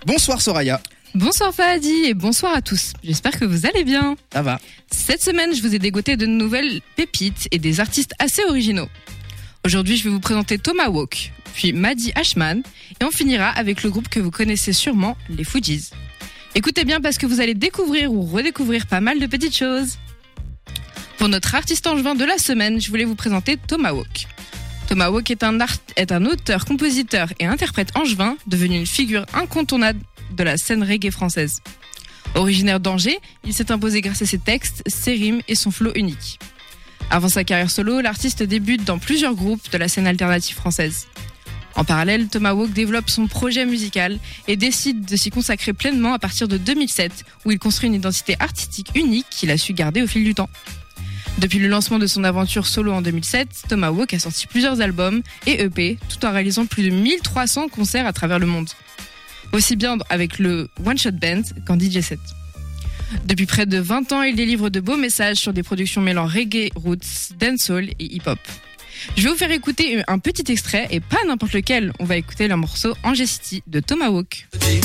Bonsoir Soraya. Bonsoir Fahadi et bonsoir à tous. J'espère que vous allez bien. Ça va. Cette semaine, je vous ai dégoté de nouvelles pépites et des artistes assez originaux. Aujourd'hui, je vais vous présenter Tomahawk, puis Maddie Ashman, et on finira avec le groupe que vous connaissez sûrement, les Fugees. Écoutez bien parce que vous allez découvrir ou redécouvrir pas mal de petites choses. Pour notre artiste angevin de la semaine, je voulais vous présenter Tomahawk. Tomahawk est un auteur, compositeur et interprète angevin devenu une figure incontournable de la scène reggae française. Originaire d'Angers, il s'est imposé grâce à ses textes, ses rimes et son flow unique. Avant sa carrière solo, l'artiste débute dans plusieurs groupes de la scène alternative française. En parallèle, Tomahawk développe son projet musical et décide de s'y consacrer pleinement à partir de 2007, où il construit une identité artistique unique qu'il a su garder au fil du temps. Depuis le lancement de son aventure solo en 2007, Tomahawk a sorti plusieurs albums et EP, tout en réalisant plus de 1300 concerts à travers le monde. Aussi bien avec le One Shot Band qu'en DJ set. Depuis près de 20 ans, il délivre de beaux messages sur des productions mêlant reggae, roots, dancehall et hip-hop. Je vais vous faire écouter un petit extrait, et pas n'importe lequel. On va écouter le morceau Angers City de Tomahawk.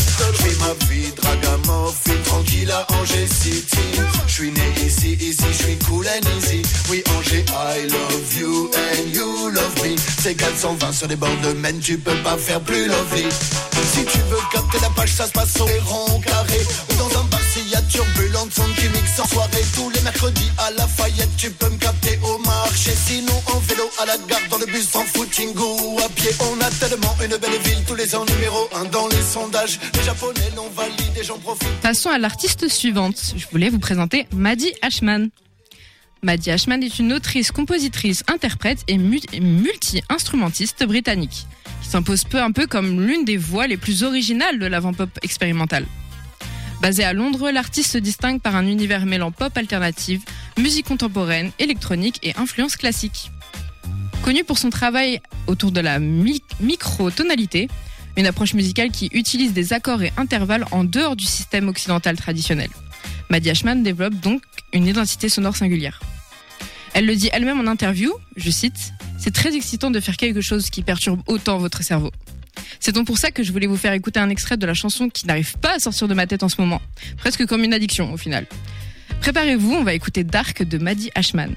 Tranquille à Angers City. Je suis né ici, je suis cool and easy. Oui, Angers, I love you and you love me. C'est 420 sur les bords de Maine, tu peux pas faire plus lovely. Si tu veux capter la page, ça se passe au rond carré. Ou dans un bar, s'il y a turbulente, son qui mixe en soirée. Tous les mercredis à Lafayette, tu peux me capter au marché. Sinon en vélo à la gare, dans le bus, en footing ou à pied. On a tellement une belle ville, tous les ans numéro 1 dans les sondages. Les Japonais l'ont validé, j'en profite. Passons à l'artiste suivante. Je voulais vous présenter Maddie Ashman. Maddie Ashman est une autrice, compositrice, interprète et multi-instrumentiste britannique, qui s'impose peu à peu comme l'une des voix les plus originales de l'avant-pop expérimental. Basée à Londres, l'artiste se distingue par un univers mêlant pop alternative, musique contemporaine, électronique et influence classique. Connue pour son travail autour de la microtonalité, une approche musicale qui utilise des accords et intervalles en dehors du système occidental traditionnel. Maddie Ashman développe donc une identité sonore singulière. Elle le dit elle-même en interview, je cite, « C'est très excitant de faire quelque chose qui perturbe autant votre cerveau. » C'est donc pour ça que je voulais vous faire écouter un extrait de la chanson qui n'arrive pas à sortir de ma tête en ce moment. Presque comme une addiction au final. Préparez-vous, on va écouter Dark de Maddie Ashman.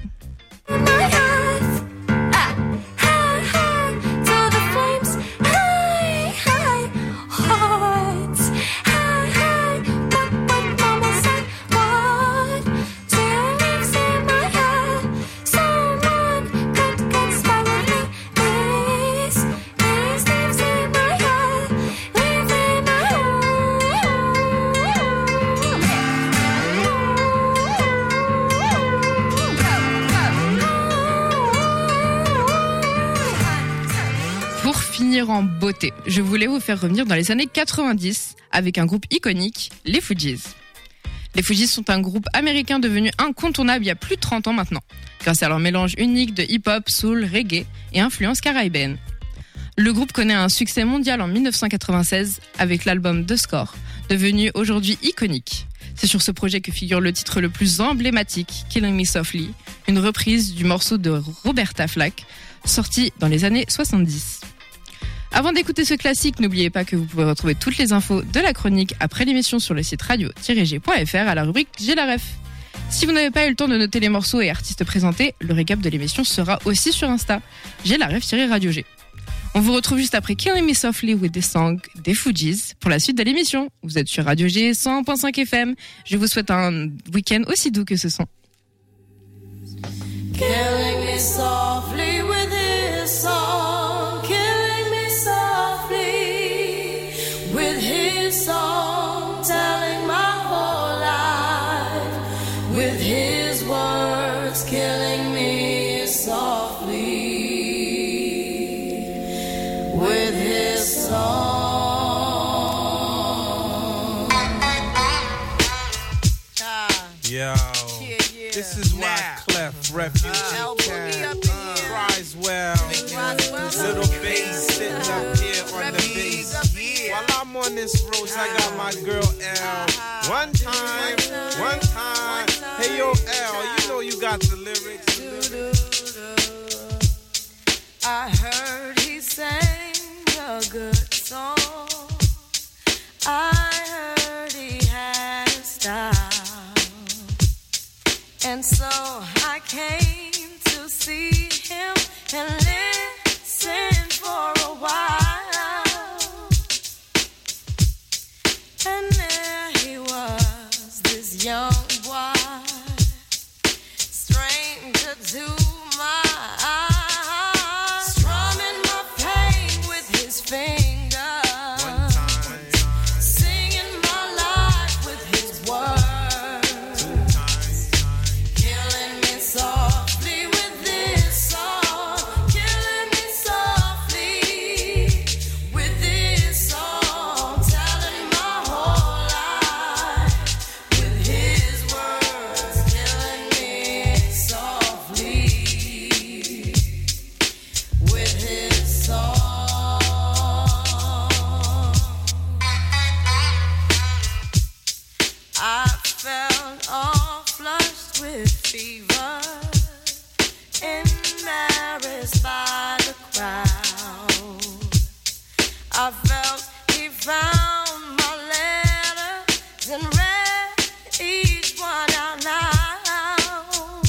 En beauté, je voulais vous faire revenir dans les années 90 avec un groupe iconique, les Fugees. Les Fugees sont un groupe américain devenu incontournable il y a plus de 30 ans maintenant, grâce à leur mélange unique de hip-hop, soul, reggae et influence caribéenne. Le groupe connaît un succès mondial en 1996 avec l'album The Score, devenu aujourd'hui iconique. C'est sur ce projet que figure le titre le plus emblématique, Killing Me Softly, une reprise du morceau de Roberta Flack, sorti dans les années 70. Avant d'écouter ce classique, n'oubliez pas que vous pouvez retrouver toutes les infos de la chronique après l'émission sur le site radio-g.fr à la rubrique J'ai la ref. Si vous n'avez pas eu le temps de noter les morceaux et artistes présentés, le récap de l'émission sera aussi sur Insta. J'ai la ref-radio G. On vous retrouve juste après Killing Me Softly with the Song des Fugees pour la suite de l'émission. Vous êtes sur Radio G 100.5 FM. Je vous souhaite un week-end aussi doux que ce son. Killing me softly with his song, killing me softly with his song, telling my whole life with his words, killing me softly with his song. Yo, this is why Clef Refuge cries well. Little bass sitting up here on the bass. While I'm on this road, I got my girl L. One time. Hey yo L, you know you got the lyrics. I heard he sang a good song. And so I came to see him and listen for a while. And there he was, this young boy, stranger to my eyes, strumming my pain with his fingers. Fever, embarrassed by the crowd. I felt he found my letters and read each one out loud.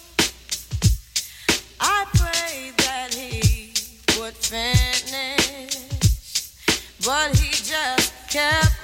I prayed that he would finish, but he just kept